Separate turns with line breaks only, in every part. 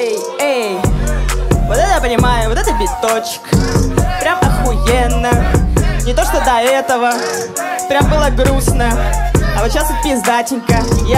Эй, вот это я понимаю, вот это биточек. Прям охуенно. Не то, что до этого. Прям было грустно. А вот сейчас вот пиздатенько.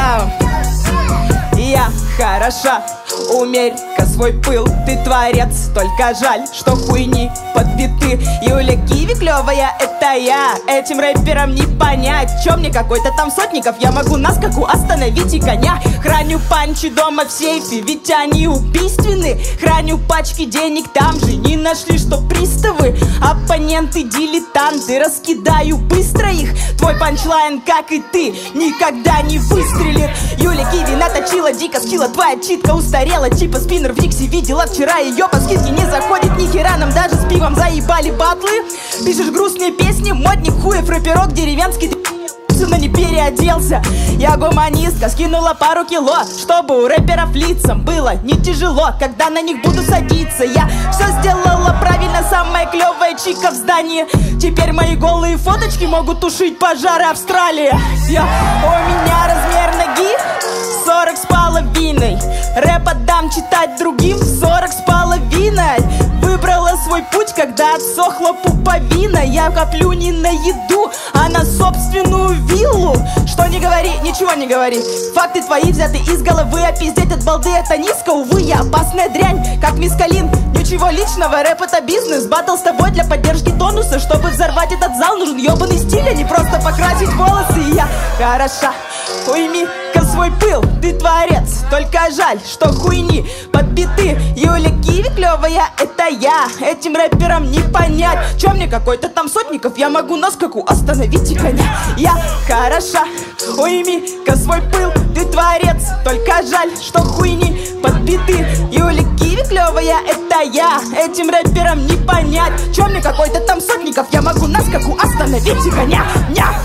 Я хороша, умерь-ка свой пыл. Ты творец, только жаль, что хуйни под биты. Юля Киви клевая, это я. Этим рэперам не понять. Чё мне какой-то там Сотников? Я могу на скаку остановить и коня. Храню панчи дома в сейфе, ведь они убийственны. Храню пачки денег, там же не нашли, что приставы. Оппоненты, дилетанты, раскидаю быстро их. Твой панчлайн, как и ты, никогда не выстрелит. Юля Киви наточила дико скилла, твоя читка устарела. Типа спиннер в Никсе видела вчера, ее по скидке не заходит ни хера. Нам даже с пивом заебали батлы. Пишешь грустные песни, модник хуев, рэперок деревенский. Ты но не переоделся. Я гуманистка, скинула пару кило, чтобы у рэперов лицам было не тяжело, когда на них буду садиться. Я все сделала правильно, самая клевая чика в здании. Теперь мои голые фоточки могут тушить пожары Австралии. У меня размер ноги 40 с половиной. Рэп отдам читать другим 40 с половиной. Выбрала свой путь, когда отсохла пуповина. Я коплю не на еду, а на собственную виллу. Что не говори, ничего не говори. Факты твои взяты из головы, а пиздеть от балды это низко. Увы, я опасная дрянь, как мискалин. Ничего личного, рэп это бизнес. Баттл с тобой для поддержки тонуса. Чтобы взорвать этот зал, нужен ебаный стиль, а не просто покрасить волосы. И я хороша, уйми-ка свой пыл. Ты творец, только жаль, что хуйни под биты. Юля Киви клевая, это я. Этим рэперам не понять. Чё мне какой-то там Сотников? Я могу на скаку остановить и коня. Я хороша, уйми-ка свой пыл. Ты творец, только жаль, что хуйни под биты. Юля Киви клевая, это я. Этим рэперам не понять. Чё мне какой-то там Сотников? Я могу на скаку остановить и коня.